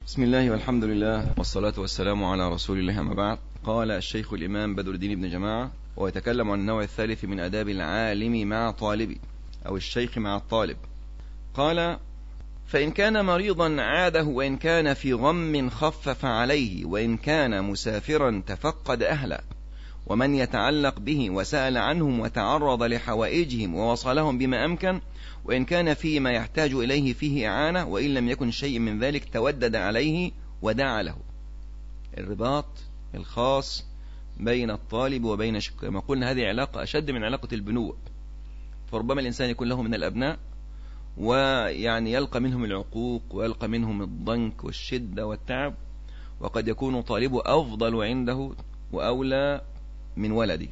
بسم الله والحمد لله والصلاة والسلام على رسول الله، أما بعد. قال الشيخ الإمام بدر الدين بن جماعة، ويتكلم عن النوع الثالث من آداب العالم مع طالبه أو الشيخ مع الطالب. قال: فإن كان مريضا عاده، وإن كان في غم خفف عليه، وإن كان مسافرا تفقد أهله ومن يتعلق به وسأل عنهم وتعرض لحوائجهم ووصلهم بما أمكن، وإن كان فيما يحتاج إليه فيه إعانة، وإن لم يكن شيء من ذلك تودد عليه ودعا له. الرباط الخاص بين الطالب وبين كما قلنا هذه علاقة أشد من علاقة البنوة، فربما الإنسان يكون له من الأبناء ويعني يلقى منهم العقوق ويلقى منهم الضنك والشدة والتعب، وقد يكون طالبه أفضل عنده وأولى من ولده.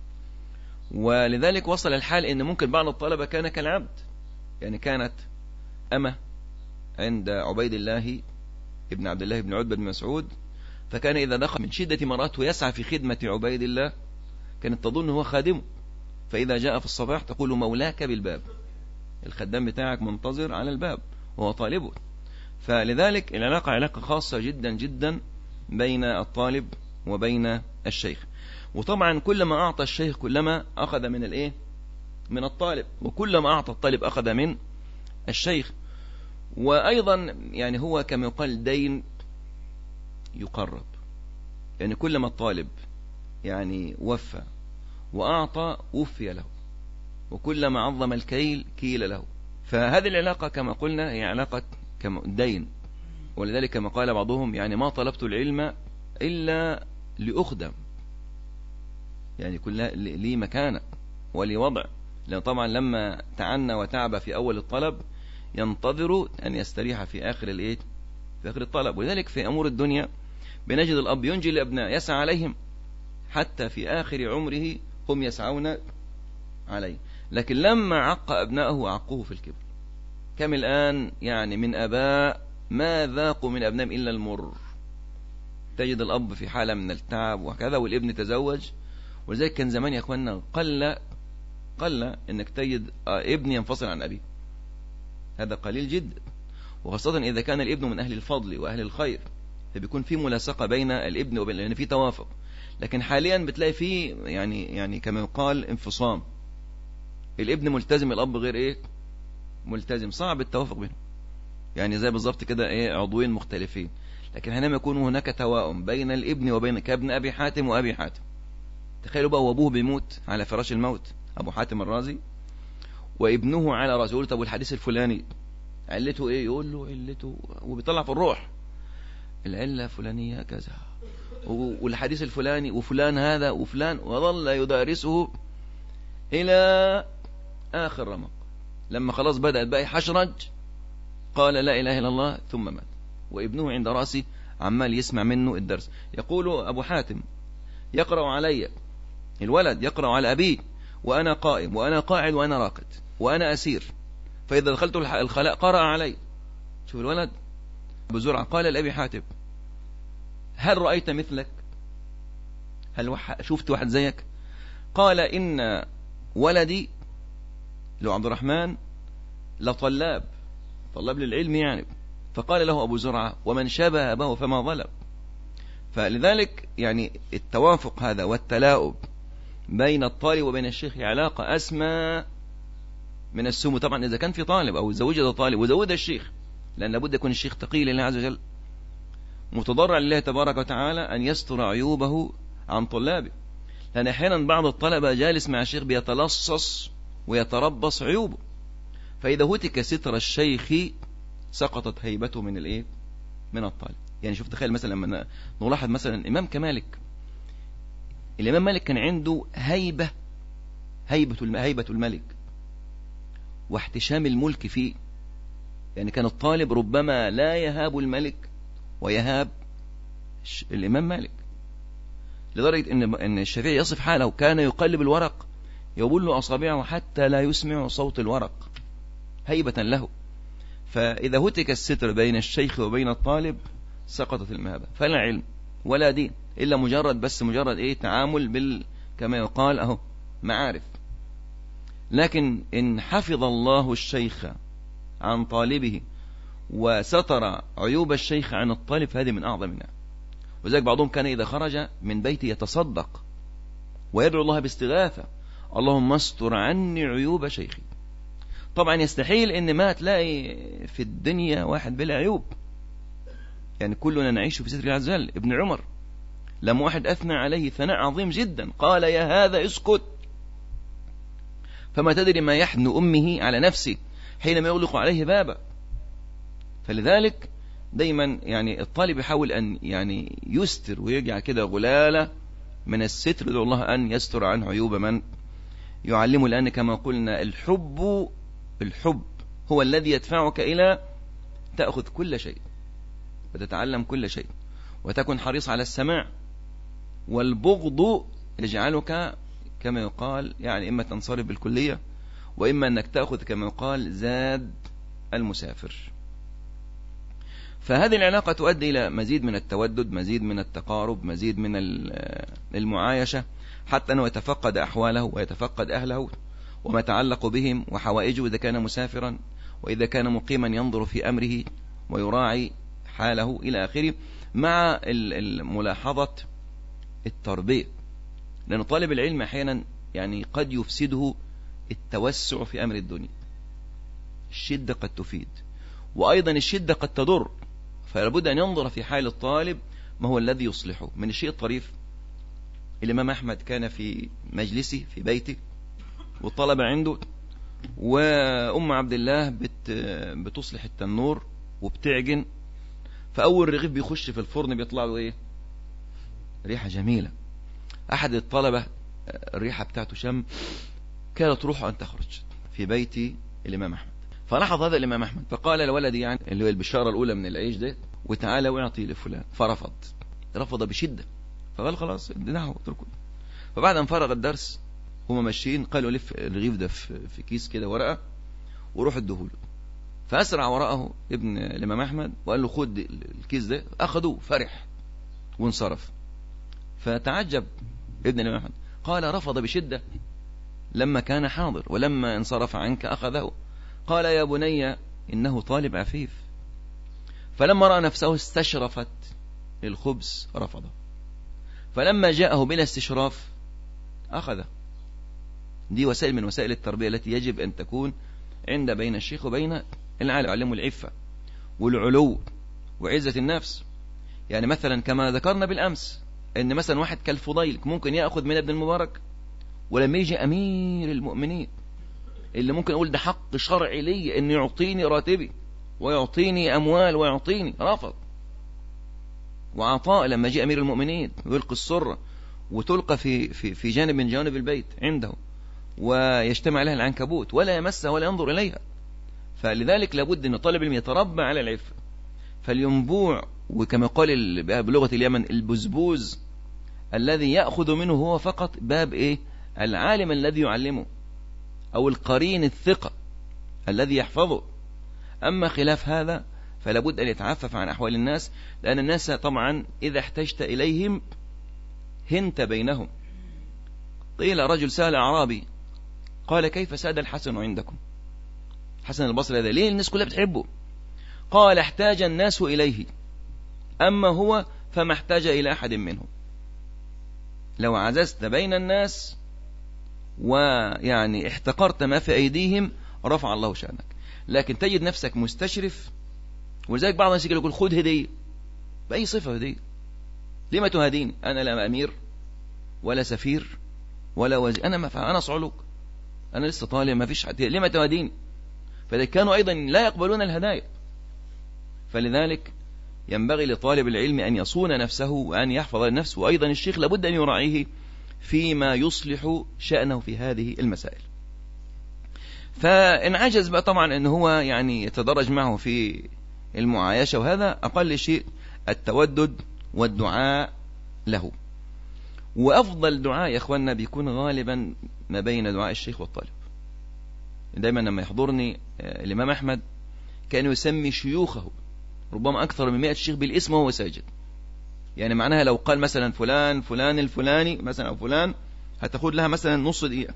ولذلك وصل الحال إن ممكن بعض الطلبة كان كالعبد، يعني كانت أمة عند عبيد الله ابن عبد الله بن عتبة بن مسعود، فكان إذا دخل من شدة مرأته يسعى في خدمة عبيد الله، كانت تظن هو خادمه، فإذا جاء في الصباح تقول مولاك بالباب، الخدام بتاعك منتظر على الباب وهو طالبه. فلذلك العلاقة علاقة خاصة جدا جدا بين الطالب وبين الشيخ. وطبعا كلما أعطى الشيخ كلما أخذ من من الطالب، وكلما أعطى الطالب أخذ من الشيخ. وأيضا يعني هو كما يقال دين يقرب، يعني كلما الطالب يعني وفى وأعطى وفي له، وكلما عظم الكيل كيل له. فهذه العلاقة كما قلنا هي علاقة دين. ولذلك كما قال بعضهم يعني ما طلبت العلم إلا لأخدم، يعني كل لي مكانة ولي وضع، لأن طبعا لما تعنى وتعب في أول الطلب ينتظر أن يستريح في آخر في آخر الطلب. ولذلك في أمور الدنيا بنجد الأب ينجي الأبناء يسعى عليهم حتى في آخر عمره هم يسعون عليه، لكن لما عق أبنائه عقوه في الكبر. كم الآن يعني من أباء ما ذاقوا من أبنائهم إلا المر، تجد الأب في حالة من التعب وكذا، والابن تزوج. ولذلك كان زمان يا أخوانا قل أنك تجد ابن ينفصل عن أبيه، هذا قليل جدا، وخاصة إذا كان الابن من أهل الفضل وأهل الخير، فبيكون في ملاصقة بين الابن وبين، لأن في توافق. لكن حاليا بتلاقي فيه يعني كما يقال انفصام، الابن ملتزم الأب غير ملتزم، صعب التوافق بينهم، يعني زي بالظبط كده عضوين مختلفين. لكن حينما يكون هناك توائم بين الابن وبين كابن أبي حاتم وأبي حاتم، تخيلوا بقى وابوه بيموت على فراش الموت، أبو حاتم الرازي، وابنه على رأسه، يقول طب والحديث الفلاني علته إيه؟ يقول له علته، وبيطلع في الروح العلة فلانية كذا، والحديث الفلاني وفلان هذا وفلان، وظل يدارسه إلى آخر رمق. لما خلاص بدأت بقى حشرج قال لا إله إلا الله ثم مات، وابنه عند رأسي عمال يسمع منه الدرس. يقول أبو حاتم يقرأ علي، الولد يقرأ على أبيه وأنا قائم وأنا قاعد وأنا راقد وأنا أسير، فإذا دخلت الخلاء قرأ علي. شوف الولد أبو زرعة قال لأبي حاتم هل رأيت مثلك؟ هل شفت واحد زيك؟ قال إن ولدي لو عبد الرحمن لطلاب للعلم يعني. فقال له أبو زرعة ومن شابه أباه فما ظلم. فلذلك يعني التوافق هذا والتلاؤم بين الطالب وبين الشيخ علاقة أسمى من السمو. طبعا إذا كان في طالب أو زوجة طالب وزوج الشيخ، لأن لابد يكون الشيخ تقي لله عز وجل، متضرع لله تبارك وتعالى أن يستر عيوبه عن طلابه، لأن أحيانا بعض الطلبة جالس مع الشيخ بيتلصص ويتربص عيوبه، فإذا هتك ستر الشيخ سقطت هيبته من الطالب. يعني شوف تخيل مثلا لما نلاحظ مثلا الإمام الإمام مالك كان عنده هيبة الملك واحتشام الملك فيه، يعني كان الطالب ربما لا يهاب الملك ويهاب الإمام مالك، لدرجة إن الشافعي يصف حاله كان يقلب الورق يبل أصابعه حتى لا يسمع صوت الورق هيبة له. فإذا هتك الستر بين الشيخ وبين الطالب سقطت المهابة، فلا علم ولا دين إلا مجرد تعامل كما يقال معارف. لكن إن حفظ الله الشيخ عن طالبه وستر عيوب الشيخ عن الطالب، فهذه من أعظم النعم. وذلك بعضهم كان إذا خرج من بيته يتصدق ويدعو الله باستغاثة: اللهم استر عني عيوب شيخي. طبعا يستحيل ان ما تلاقي في الدنيا واحد بلا عيوب، يعني كلنا نعيش في ستر الله عز وجل. ابن عمر لما واحد أثنى عليه ثناء عظيم جدا قال: يا هذا اسكت، فما تدري ما يحن أمه على نفسه حينما يغلق عليه بابا. فلذلك دايما يعني الطالب يحاول أن يعني يستر ويرجع كده غلالة من الستر، يدعو الله أن يستر عنه عيوب من يعلمه. لأن كما قلنا الحب هو الذي يدفعك إلى تأخذ كل شيء وتتعلم كل شيء وتكون حريص على السماع، والبغض يجعلك كما يقال يعني إما تنصرف بالكلية وإما أنك تأخذ كما يقال زاد المسافر. فهذه العلاقة تؤدي إلى مزيد من التودد، مزيد من التقارب، مزيد من المعايشة، حتى أنه يتفقد أحواله ويتفقد أهله وما يتعلق بهم وحوائجه إذا كان مسافرا، وإذا كان مقيما ينظر في أمره ويراعي حاله إلى آخره، مع ملاحظة التربية. لأن طالب العلم أحيانا يعني قد يفسده التوسع في أمر الدنيا. الشدة قد تفيد، وأيضا الشدة قد تضر، فلابد أن ينظر في حال الطالب ما هو الذي يصلحه. من الشيء الطريف الإمام أحمد كان في مجلسه في بيته والطلبة عنده، وأم عبد الله بتصلح التنور وبتعجن، فأول رغيف بيخش في الفرن بيطلع له إيه؟ ريحة جميلة. أحد الطلبة الريحة بتاعته شم، كانت روحه أن تخرج في بيت الإمام أحمد. فلاحظ هذا الإمام أحمد فقال لولدي يعني اللي هو البشارة الأولى من العيش ده: وتعالى واعطي لفلان. رفض بشدة، فقال: خلاص ادناه اتركه. فبعد أن فرغ الدرس هم ماشيين قالوا: لف الرغيف ده في كيس كده ورقة وروح ادهوله. فأسرع وراءه ابن الإمام أحمد وقال له: خد الكيس ده. أخذوه فرح وانصرف. فتعجب ابن الإمام أحمد، قال: رفض بشدة لما كان حاضر، ولما انصرف عنك أخذه. قال: يا بني إنه طالب عفيف. فلما رأى نفسه استشرفت الخبز رفضه، فلما جاءه بلا استشراف أخذه. دي وسائل من وسائل التربية التي يجب أن تكون عند بين الشيخ وبين العالم. علموا العفة والعلو وعزة النفس. يعني مثلا كما ذكرنا بالأمس أن مثلا واحد كالفضيل ممكن يأخذ من ابن المبارك، ولما يجي أمير المؤمنين اللي ممكن أقول ده حق شرعي لي أن يعطيني راتبي ويعطيني أموال ويعطيني، رفض. وعطاء لما جاء أمير المؤمنين يلقي السرة وتلقى في جانب من جوانب البيت عنده ويجتمع لها العنكبوت ولا يمسها ولا ينظر إليها. فلذلك لابد أن طالب العلم يتربى على العفة. فالينبوع وكما قال بلغة اليمن البزبوز الذي يأخذ منه هو فقط باب إيه؟ العالم الذي يعلمه أو القرين الثقة الذي يحفظه. أما خلاف هذا فلابد أن يتعفف عن أحوال الناس، لأن الناس طبعا إذا احتجت إليهم هنت بينهم. قيل رجل سأل أعرابي قال: كيف ساد الحسن عندكم؟ حسن البصري هذا ليه الناس كلها بتحبه؟ قال: احتاج الناس إليه، أما هو فما احتاج إلى أحد منهم. لو عززت بين الناس ويعني احتقرت ما في أيديهم رفع الله شأنك. لكن تجد نفسك مستشرف. ولذلك بعض الناس يقول: خذ هدية. بأي صفة هدية؟ لما تهديني؟ أنا لا أمير ولا سفير ولا وزير، أنا صعلوك، أنا لسه طالب، ما فيش حد، لما تهديني؟ فإذا كانوا أيضا لا يقبلون الهدايا. فلذلك ينبغي لطالب العلم أن يصون نفسه وأن يحفظ النفس، وأيضا الشيخ لابد أن يراعيه فيما يصلح شأنه في هذه المسائل. فإن عجز بقى طبعا أنه هو يعني يتدرج معه في المعايشة، وهذا أقل شيء التودد والدعاء له. وأفضل دعاء يا أخواننا بيكون غالبا ما بين دعاء الشيخ والطالب. دايما لما يحضرني الإمام أحمد كان يسمي شيوخه ربما أكثر من 100 شيخ بالاسم وهو ساجد. يعني معناها لو قال مثلا فلان الفلاني مثلا أو فلان، هتاخد لها مثلا نص دقيقة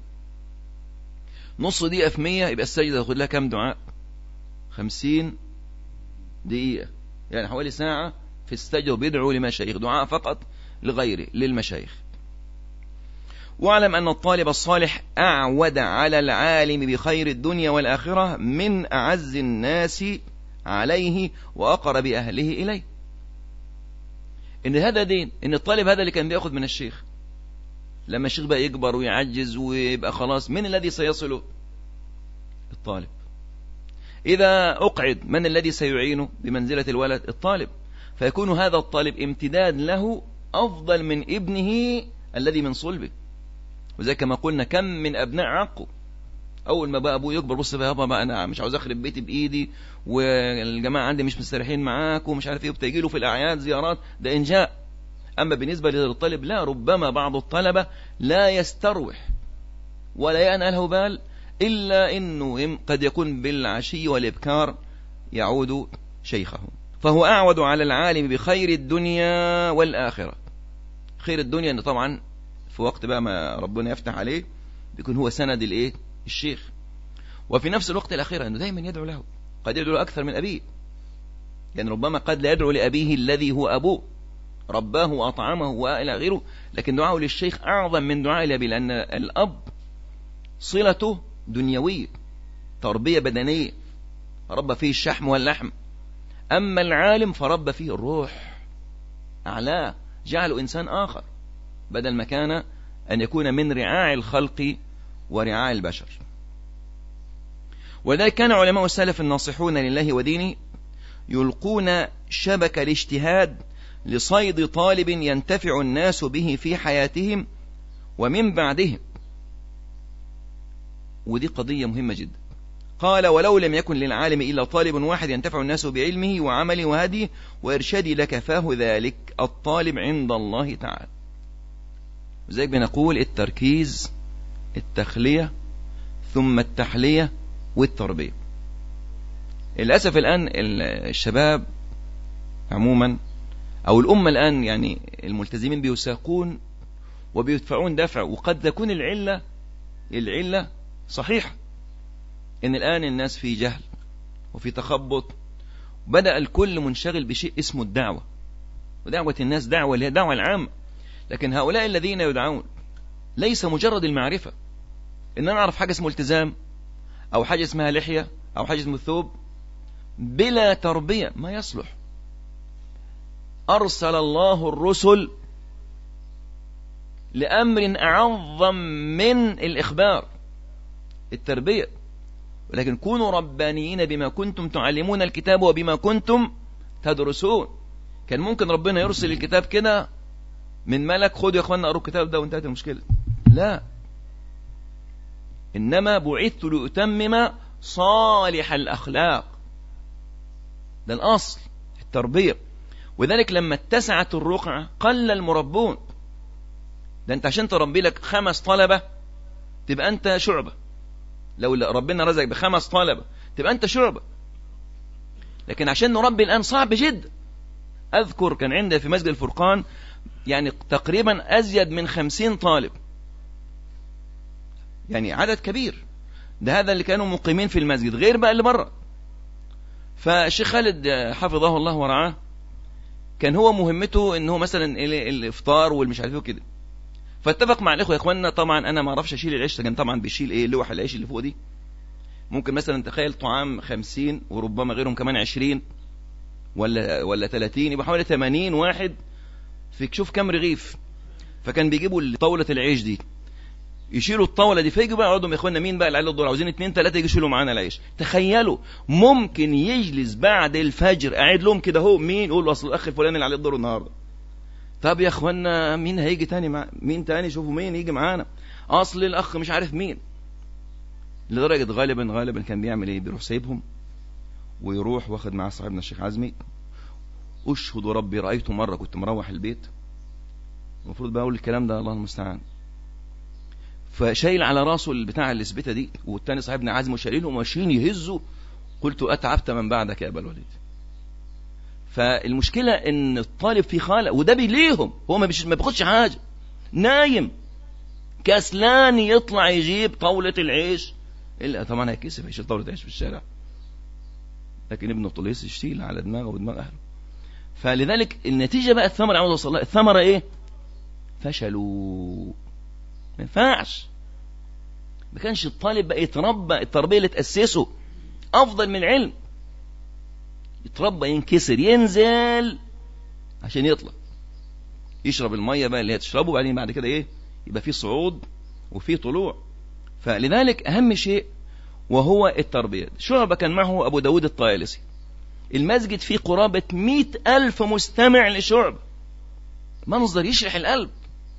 في 100، يبقى السجدة هتاخد لها كم دعاء؟ 50 دقيقة، يعني حوالي ساعة في السجدة وبيدعو لمشايخ، دعاء فقط لغيره للمشايخ. واعلم أن الطالب الصالح أعود على العالم بخير الدنيا والآخرة من أعز الناس عليه وأقرب أهله إليه. إن هذا دين، إن الطالب هذا اللي كان بيأخذ من الشيخ، لما الشيخ بقى يكبر ويعجز ويبقى خلاص، من الذي سيصله؟ الطالب. إذا أقعد، من الذي سيعينه بمنزلة الولد؟ الطالب. فيكون هذا الطالب امتداد له أفضل من ابنه الذي من صلبه. وزي كما قلنا، كم من أبناء عقوا أول ما بقى أبوه يكبر، بص بقى يابا بقى أنا مش عاوز أخرب بيتي بإيدي، والجماعة عندي مش مستريحين معاك ومش عارف إيه، وبتجي له في الأعياد زيارات، ده إن جاء. أما بالنسبة للطالب لا، ربما بعض الطلبة لا يستروح ولا يأنى له بال إلا إنه قد يكون بالعشي والإبكار يعود شيخه. فهو أعود على العالم بخير الدنيا والآخرة. خير الدنيا إنه طبعا في وقت بقى ما ربنا يفتح عليه بيكون هو سند الإيه؟ الشيخ. وفي نفس الوقت الأخيرة إنه دايما يدعو له، قد يدعو له أكثر من أبيه، يعني ربما قد لا يدعو لأبيه الذي هو أبوه رباه وأطعمه وإلى غيره، لكن دعاءه للشيخ أعظم من دعاء الأبي، لأن الأب صلته دنيوية، تربية بدنية، رب فيه الشحم واللحم. أما العالم فرب فيه الروح، أعلاه، جعله إنسان آخر، بدل ما كان أن يكون من رعاع الخلق ورعاع البشر. وذلك كان علماء السلف الناصحون لله ودينه يلقون شبك الاجتهاد لصيد طالب ينتفع الناس به في حياتهم ومن بعدهم. ودي قضية مهمة جدا. قال: ولو لم يكن للعالم إلا طالب واحد ينتفع الناس بعلمه وعمله وهديه وإرشاده لكفاه ذلك الطالب عند الله تعالى. وذلك بنقول التركيز، التخلية، ثم التحلية والتربية. للأسف الآن الشباب عموما أو الأمة الآن، يعني الملتزمين بيساقون وبيدفعون دفع، وقد تكون العلة صحيحة، إن الآن الناس في جهل وفي تخبط، بدأ الكل منشغل بشيء اسمه الدعوة، ودعوة الناس دعوة اللي هي دعوة العامة. لكن هؤلاء الذين يدعون ليس مجرد المعرفة، إن أنا أعرف حاجة اسمه التزام أو حاجة اسمها لحية أو حاجة اسمه ثوب، بلا تربية ما يصلح. أرسل الله الرسل لأمر أعظم من الإخبار، التربية. ولكن كونوا ربانيين بما كنتم تعلمون الكتاب وبما كنتم تدرسون. كان ممكن ربنا يرسل الكتاب كده من ملك، خدوا يا أخوانا أقروا الكتاب ده وانتهت المشكلة. لا، إنما بعثت لأتمم صالح الأخلاق، ده الأصل، التربية. وذلك لما اتسعت الرقعة قل المربون. ده انت عشان تربي لك 5 طلبة تبقى انت شعبة، لو ربنا رزقك ب5 طلبة تبقى انت شعبة. لكن عشان نربي الآن صعب جدا. أذكر كان عندي في مسجد الفرقان يعني تقريبا أزيد من 50 طالب، يعني عدد كبير. ده هذا اللي كانوا مقيمين في المسجد، غير بقى اللي برا. فالشيخ خالد حفظه الله ورعاه كان هو مهمته انه مثلا الافطار والمش عارف ايه وكده. فاتفق مع الاخوه يا اخواننا، طبعا انا ما اعرفش اشيل العيش، كان طبعا بيشيل لوح العيش اللي فوق دي. ممكن مثلا تخيل طعام 50 وربما غيرهم كمان 20 ولا 30، يبقى حوالي 80 واحد فيك، شوف كم رغيف. فكان بيجيبوا طاوله العيش دي، يشيلوا الطاوله دي، فيجوا بقى يقعدوا يا اخوانا مين بقى اللي عليه الدور، عاوزين 2 3 يجوا يشيلوا معانا العيش. تخيلوا ممكن يجلس بعد الفجر قاعد لهم كده، هو مين يقول اصل الاخ الفلاني اللي عليه الدور النهارده. طب يا اخوانا مين هيجي تاني مين تاني، شوفوا مين يجي معانا، اصل الاخ مش عارف مين. لدرجه غالبا كان بيعمل ايه، بيروح سايبهم ويروح واخد معاه صاحبنا الشيخ عزمي. اشهد ربي رايته مره كنت مروح البيت، المفروض بقى اقول الكلام ده الله المستعان، فشايل على راسه البتاع الاسبته دي، والتاني صاحبنا عازم وشايلهم وماشيين يهزوا. قلت اتعبت من بعدك يا ابا الوليد. فالمشكله ان الطالب في خالق، وده بيليهم، هو ما بياخدش حاجه، نايم كسلان يطلع يجيب طاوله العيش، الا طبعا هيكسف يشيل طاوله عيش في الشارع. لكن ابن طليس يشيل على دماغه ودماغ أهله. فلذلك النتيجة بقى الثمرة عاوز أوصل لها، الثمرة إيه؟ فشلوا. ما ينفعش. ما كانش الطالب بقى يتربى التربية اللي تأسسه أفضل من العلم. يتربى ينكسر ينزل عشان يطلع يشرب المية بقى اللي هي تشربه، وبعدين بعد كده إيه؟ يبقى فيه صعود وفيه طلوع. فلذلك أهم شيء وهو التربية. شعبة كان معه أبو داود الطيالسي، المسجد فيه قرابة 100,000 مستمع لشعبة. منظر يشرح القلب،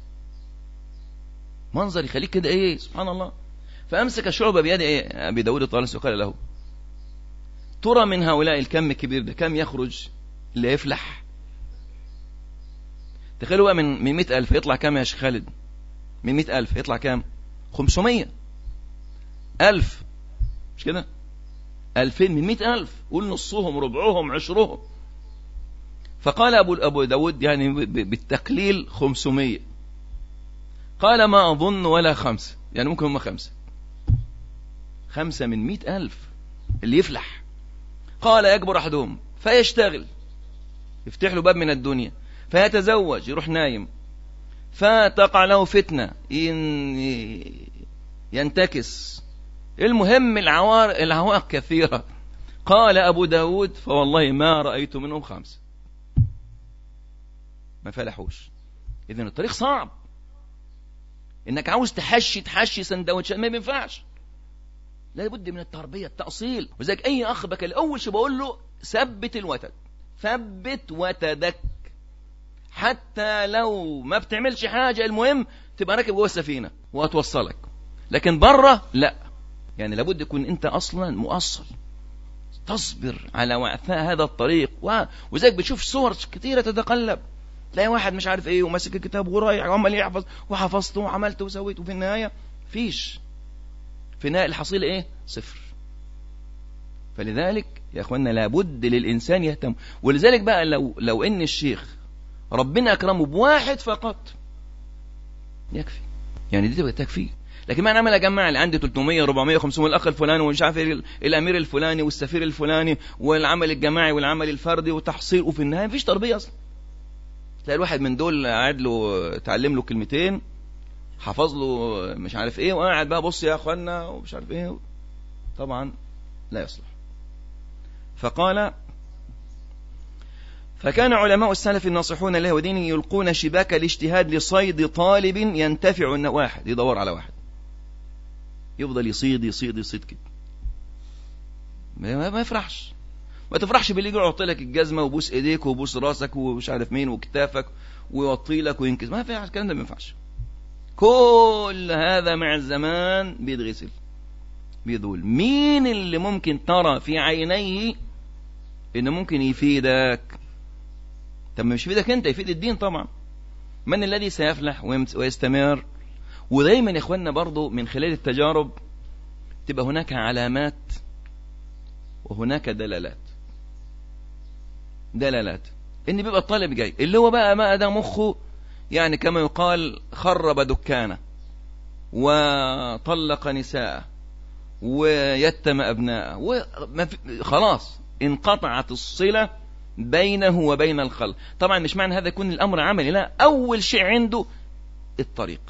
منظر يخليك كده إيه سبحان الله. فأمسك شعبة بيد إيه أبي داود الطيالسي وقال له: ترى من هؤلاء الكم الكبير ده كم يخرج اللي يفلح؟ تخيلوا بقى من 100,000 يطلع كم يا شيخ خالد؟ من 100,000 يطلع كم؟ 500,000 مش كده؟ 2000 من 100,000، قول نصهم ربعهم عشرهم. فقال أبو داود يعني بالتقليل 500. قال: ما أظن ولا 5، يعني ممكن هم 5 من 100,000 اللي يفلح. قال: يكبر أحدهم فيشتغل، يفتح له باب من الدنيا، فيتزوج يروح نايم، فتقع له فتنة ينتكس، المهم العوائق كثيرة. قال أبو داود: فوالله ما رأيت منهم 5 ما فلحوش. إذن الطريق صعب، إنك عاوز تحشي سندوتشات ما بينفعش، لابد من التربية التأصيل. وذلك أي أخ بك الأول شو بقول له: ثبت الوتد، ثبت وتدك، حتى لو ما بتعملش حاجة المهم تبقى راكب جوه السفينة وهتوصلك، لكن بره لا. يعني لابد يكون أنت أصلا مؤصل، تصبر على وعثاء هذا الطريق. وذلك بتشوف صور كثيرة تتقلب، تلاقي واحد مش عارف ايه وماسك الكتاب ورايح وعمال يحفظ وحفظته وعملته وسويت، وفي النهاية فيش، في النهاية الحصيلة ايه؟ 0. فلذلك يا اخوانا لابد للإنسان يهتم. ولذلك بقى لو ان الشيخ ربنا أكرمه بواحد فقط يكفي، يعني دي تبقى تكفي. لكن ما نعمل أجمع اللي عندي 300 400 500 الأخ الفلاني ومش عارف الأمير الفلاني والسفير الفلاني والعمل الجماعي والعمل الفردي وتحصيل، وفي النهاية مفيش تربية أصلا. تلاقي الواحد من دول قاعد له تعلم له كلمتين، حفظ له مش عارف ايه، وقاعد بقى بص يا اخوانا ومش عارف ايه، طبعا لا يصلح. فقال: فكان علماء السلف الناصحون له ودينه يلقون شباك الاجتهاد لصيد طالب ينتفع إن واحد يدور على واحد يفضل يصيد كده، ما يفرحش. ما تفرحش باللي يجي يعطي لك الجزمة وبوس ايديك وبوس راسك ومش عارف مين وكتافك ويوطي لك وينكز، ما في الكلام ده، ما ينفعش. كل هذا مع الزمان بيتغسل بيذول. مين اللي ممكن ترى في عينيه انه ممكن يفيدك؟ طب مش يفيدك انت، يفيد الدين طبعا. من الذي سيفلح ويستمر؟ ودايما يا اخواننا برضو من خلال التجارب تبقى هناك علامات وهناك دلالات ان بيبقى الطالب جاي اللي هو بقى ما ده مخه يعني كما يقال خرب دكانه وطلق نساءه ويتم أبناءه، خلاص انقطعت الصلة بينه وبين الخلق. طبعا مش معنى هذا يكون الأمر عملي، لا، أول شيء عنده الطريق،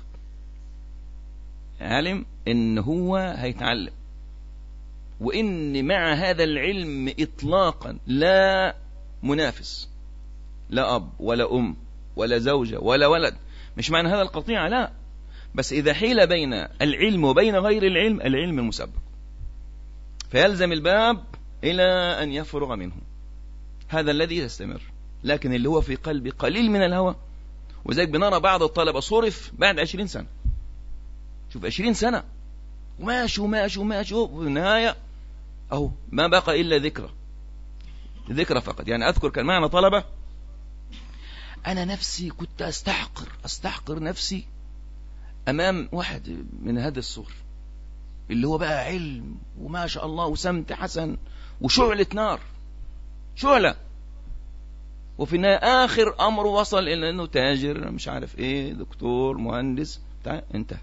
علم إن هو هيتعلم، وإن مع هذا العلم إطلاقا لا منافس، لا أب ولا أم ولا زوجة ولا ولد، مش معنى هذا القطيعة، لا، بس إذا حيل بين العلم وبين غير العلم، العلم المسبق، فيلزم الباب إلى أن يفرغ منه، هذا الذي يستمر. لكن اللي هو في قلبي قليل من الهوى، وذلك بنرى بعض الطلبة صرف بعد 20 سنة، شوف 20 سنة وماشي وفي النهاية أهو ما بقى إلا ذكرى فقط. يعني أذكر كان معنا طلبة أنا نفسي كنت أستحقر نفسي أمام واحد من هذا الصور اللي هو بقى علم وما شاء الله وسمت حسن وشعلة نار، شعلة، وفي النهاية آخر أمره وصل إلى أنه تاجر مش عارف إيه، دكتور، مهندس، انتهى.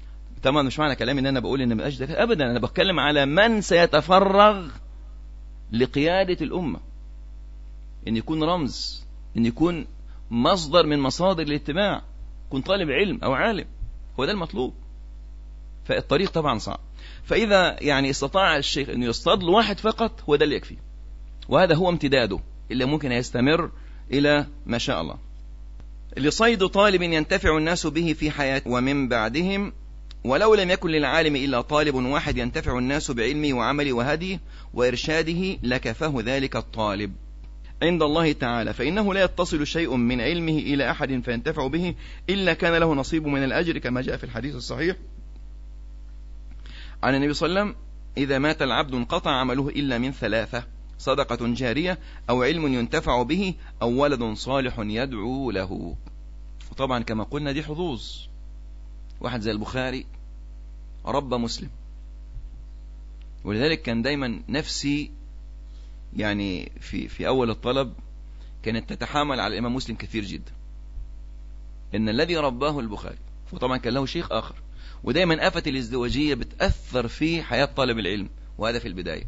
طبعا مش معنى كلامي ان انا بقول ان مبقاش ده ابدا، انا بتكلم على من سيتفرغ لقيادة الأمة، إن يكون رمز، إن يكون مصدر من مصادر الاتباع، يكون طالب علم أو عالم، هو ده المطلوب. فالطريق طبعا صعب. فإذا يعني استطاع الشيخ أن يصطاد واحد فقط، هو ده اللي يكفي، وهذا هو امتداده اللي ممكن يستمر إلى ما شاء الله. لصيد طالب ينتفع الناس به في حياته ومن بعدهم، ولو لم يكن للعالم إلا طالب واحد ينتفع الناس بعلمه وعمله وهديه وإرشاده لكفاه ذلك الطالب عند الله تعالى، فإنه لا يتصل شيء من علمه إلى أحد فينتفع به إلا كان له نصيب من الأجر، كما جاء في الحديث الصحيح عن النبي صلى الله عليه وسلم: إذا مات العبد انقطع عمله إلا من ثلاثة: صدقة جارية، أو علم ينتفع به، أو ولد صالح يدعو له. وطبعا كما قلنا دي حظوظ. واحد زي البخاري رب مسلم، ولذلك كان دايما نفسي يعني في أول الطلب كانت تتحامل على الإمام مسلم كثير جدا، إن الذي رباه البخاري، وطبعا كان له شيخ آخر، ودايما آفة الازدواجية بتأثر في حياة طالب العلم، وهذا في البداية.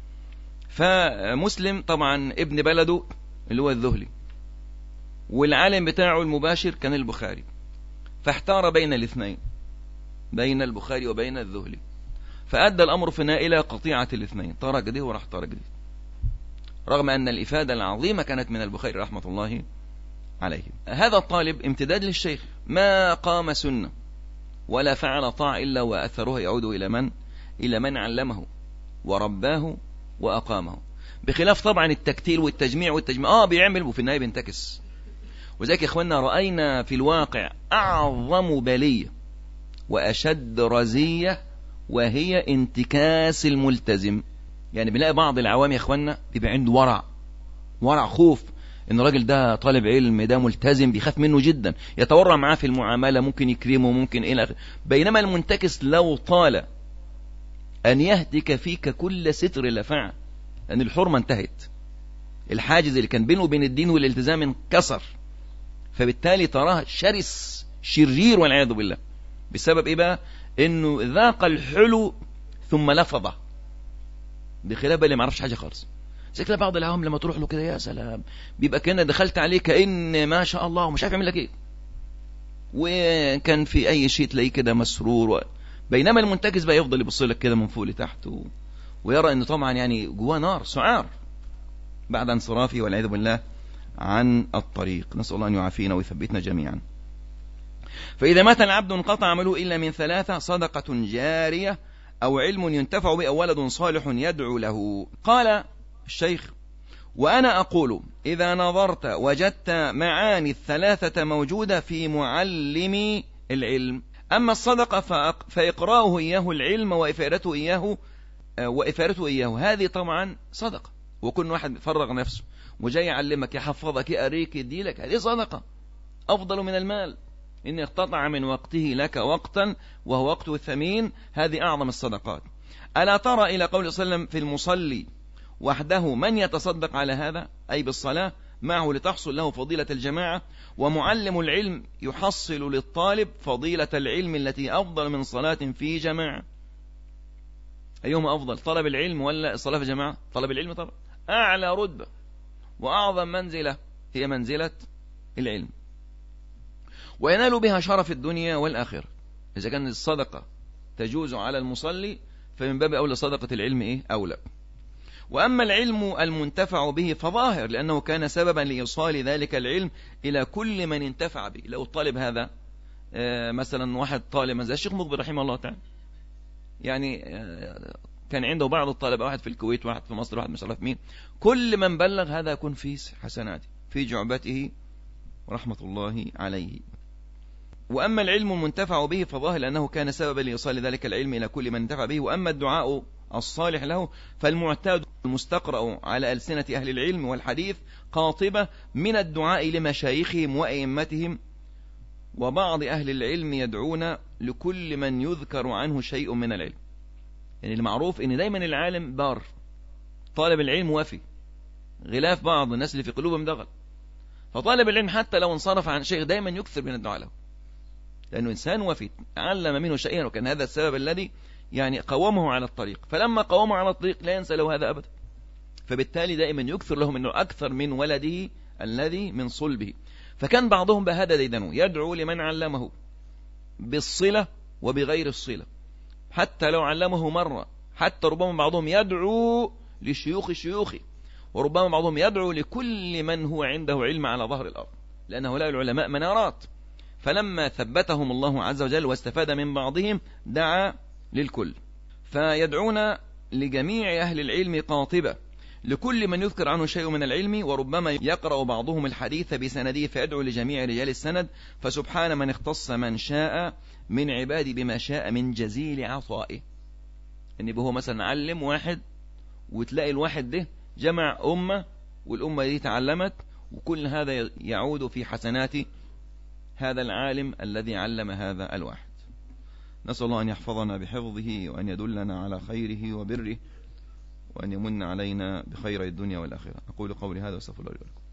فمسلم طبعا ابن بلده اللي هو الذهلي، والعالم بتاعه المباشر كان البخاري، فاحتار بين الاثنين، بين البخاري وبين الذهلي، فأدى الأمر في إلى قطيعة الاثنين، ترك ده وراح ترك ده، رغم أن الإفادة العظيمة كانت من البخاري رحمة الله عليه. هذا الطالب امتداد للشيخ، ما قام سنة ولا فعل طاعة إلا وأثره يعود إلى من علمه ورباه وأقامه، بخلاف طبعا التكتيل والتجميع بيعمل وفي النهاية بينتكس. وذلك يا إخواننا رأينا في الواقع أعظم بلية وأشد رزية، وهي انتكاس الملتزم. يعني بنلاقي بعض العوام يا إخواننا بيبقى عنده ورع خوف إن الراجل ده طالب علم، ده ملتزم، بيخاف منه جدا، يتورع معاه في المعاملة، ممكن يكرمه، ممكن إلى آخره. بينما المنتكس لو طال أن يهتك فيك كل ستر لفعل، لأن الحرمة انتهت، الحاجز اللي كان بينه وبين الدين والالتزام انكسر، فبالتالي تراه شرس شرير والعياذ بالله. بسبب إيه بقى؟ إنه ذاق الحلو ثم لفظه، بخلاف اللي ما عرفش حاجة خالص. زي كده بعض العوام لما تروح له كده يا سلام، بيبقى كأنه دخلت عليه كأن ما شاء الله ومش عارف يعمل لك ايه، وكان في اي شيء تلاقيه كده مسرور بينما المنتكس بقى يفضل يبص لك كده من فوق لتحت ويرى انه طبعا يعني جواه نار سعار بعد انصرافه والعياذ بالله عن الطريق. نسأل الله ان يعافينا ويثبتنا جميعا. فإذا مات العبد انقطع عمله إلا من ثلاثة: صدقة جارية، أو علم ينتفع به، أو ولد صالح يدعو له. قال الشيخ: وأنا أقول إذا نظرت وجدت معاني الثلاثة موجودة في معلم العلم. أما الصدقة فإقراؤه إياه العلم وإفادته إياه هذه طبعا صدقة، وكل واحد فرغ نفسه وجاي يعلمك يحفظك يقريك يديلك، هذه صدقة أفضل من المال. إن اقتطع من وقته لك وقتا وهو وقته الثمين، هذه أعظم الصدقات. ألا ترى إلى قول صلى الله عليه وسلم: في المصلي وحده من يتصدق على هذا، أي بالصلاة معه لتحصل له فضيلة الجماعة. ومعلم العلم يحصل للطالب فضيلة العلم التي أفضل من صلاة في جماعة. أيهما أفضل، طلب العلم ولا الصلاة في جماعة؟ طلب العلم طبعا أعلى رتبة وأعظم منزلة هي منزلة العلم، وينال بها شرف الدنيا والآخرة. إذا كان الصدقة تجوز على المصلي فمن باب أولى صدقة العلم أولى. وأما العلم المنتفع به فظاهر، لأنه كان سببا لإيصال ذلك العلم إلى كل من انتفع به. لو الطالب هذا مثلا واحد طالب زي الشيخ مقبل رحمه الله تعالى، يعني كان عنده بعض الطلبة، واحد في الكويت، واحد في مصر، واحد مش عارف مين، كل من بلغ هذا يكون في حسناته في جعبته رحمة الله عليه. وأما العلم المنتفع به فظاهر، لأنه كان سببا لإيصال ذلك العلم إلى كل من انتفع به. وأما الدعاء الصالح له فالمعتاد المستقرأ على ألسنة أهل العلم والحديث قاطبة من الدعاء لمشايخهم وأئمتهم. وبعض أهل العلم يدعون لكل من يذكر عنه شيء من العلم. يعني المعروف أن دايما العالم بار، طالب العلم وفي، غلاف بعض الناس اللي في قلوبهم دغل. فطالب العلم حتى لو انصرف عن شيء دايما يكثر من الدعاء له، لأنه إنسان وفي علم منه شيئا، وكان هذا السبب الذي يعني قومه على الطريق. فلما قومه على الطريق لا ينسى له هذا أبدا، فبالتالي دائما يكثر لهم أنه أكثر من ولده الذي من صلبه. فكان بعضهم بهذا ديدنه يدعو لمن علمه بالصلة وبغير الصلة، حتى لو علمه مرة، حتى ربما بعضهم يدعو لشيوخ شيوخه، وربما بعضهم يدعو لكل من هو عنده علم على ظهر الأرض، لأن هؤلاء العلماء منارات. فلما ثبتهم الله عز وجل واستفاد من بعضهم دعا للكل. فيدعون لجميع أهل العلم قاطبة، لكل من يذكر عنه شيء من العلم، وربما يقرأ بعضهم الحديث بسنده فيدعو لجميع رجال السند. فسبحان من اختص من شاء من عبادي بما شاء من جزيل عطائه. ان هو مثلا علم واحد، وتلاقي الواحد ده جمع أمة، والأمة دي تعلمت، وكل هذا يعود في حسنات هذا العالم الذي علم هذا الواحد. نسأل الله أن يحفظنا بحفظه، وأن يدلنا على خيره وبره، وأن يمن علينا بخير الدنيا والآخرة. أقول قولي هذا واستغفر الله لي ولكم.